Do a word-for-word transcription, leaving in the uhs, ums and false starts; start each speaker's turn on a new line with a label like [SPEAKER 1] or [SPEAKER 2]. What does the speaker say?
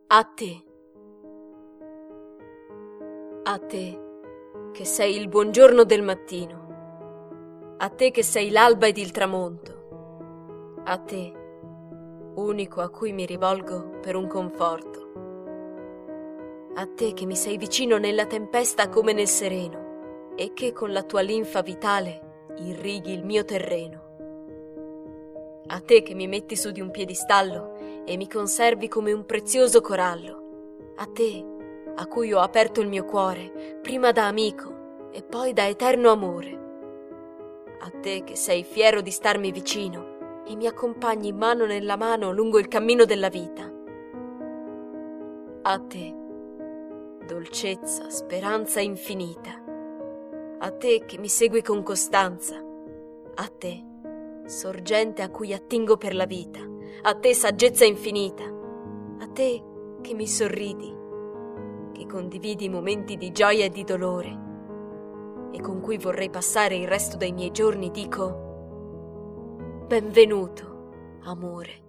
[SPEAKER 1] A te. A te che sei il buongiorno del mattino. A te che sei l'alba ed il tramonto. A te, unico a cui mi rivolgo per un conforto. A te che mi sei vicino nella tempesta come nel sereno e che con la tua linfa vitale irrighi il mio terreno. A te che mi metti su di un piedistallo e mi conservi come un prezioso corallo. A te, a cui ho aperto il mio cuore, prima da amico e poi da eterno amore. A te che sei fiero di starmi vicino e mi accompagni mano nella mano lungo il cammino della vita. A te, dolcezza, speranza infinita. A te che mi segui con costanza. A te, sorgente a cui attingo per la vita. A te, saggezza infinita. A te che mi sorridi, che condividi momenti di gioia e di dolore e con cui vorrei passare il resto dei miei giorni, dico: benvenuto, amore.